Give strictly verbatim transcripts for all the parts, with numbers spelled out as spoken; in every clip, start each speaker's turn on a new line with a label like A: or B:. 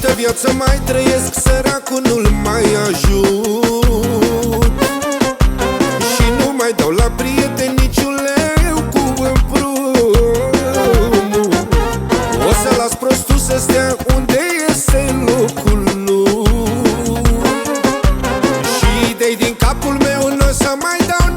A: Câtă viață mai trăiesc, săracul nu-l mai ajut și nu mai dau la prieteni niciun leu cu împrumut. O să las prostul să stea unde este locul lui și idei din capul meu n-o să mai dau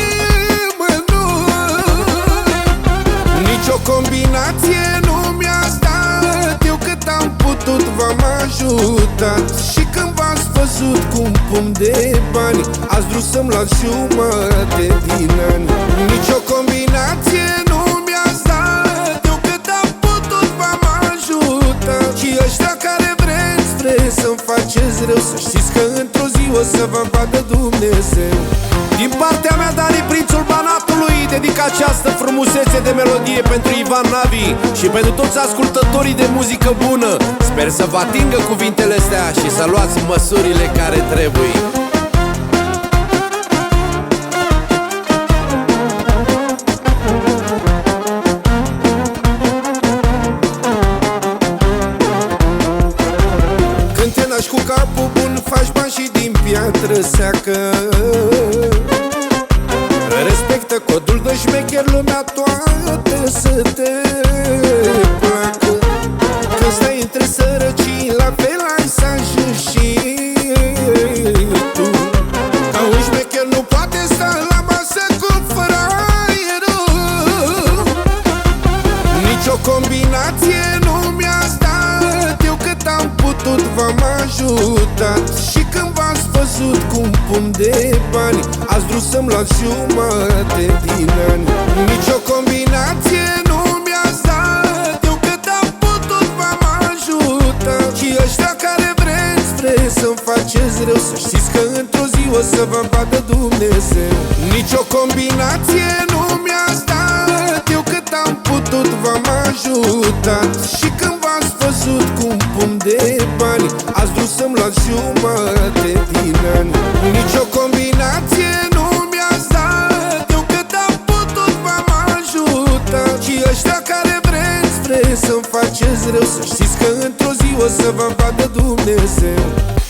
A: nimănui. Nici o combinație nu mi-a stat, eu cât am putut v-am ajutat. Și când v-ați văzut cu un pumn de bani, ați vrut să-mi luați jumătate din ani. Nici o combinație nu mi-a stat, eu cât am putut v-am ajutat. Și ăștia care vreți, vreți să-mi faceți rău, să știți că într-o zi o să vă vadă Dumnezeu. Din partea mea, Dani, prințul Banatului, dedic această frumusețe de melodie pentru Ivan Navi și pentru toți ascultătorii de muzică bună. Sper să vă atingă cuvintele astea și să luați măsurile care trebuie. Când te naști cu capul bun, faci bani și din piatră seacă. Respectă codul de șmecher, lumea toată să te placă. Când stai între sărăcii, la fel ai să ajungi și tu. Ca un șmecher nu poate sta la masă cu fraierul. Nici o combinație nu mi-a stat, eu cât am putut v-am ajutat. Și când v-ați văzut cu un pumn de bani, ați vrut să-mi luați jumătate din ani. Nici o combinație nu mi-a stat, eu cât am putut v-am ajutat. Și ăștia care vreți, vreți să-mi faceți rău, să știți că într-o zi o să vă vadă Dumnezeu. Nici o combinație nu mi-a stat, eu cât am putut v-am ajutat. Și când v-ați văzut cu un pumn de bani, ați vrut să-mi luați jumătate din ani. Nici o combinație nu mi-a stat, eu cât am putut v-am ajutat. Și ăștia care vreți, vreți să-mi faceți rău, să știți că într-o zi o să vă vadă Dumnezeu.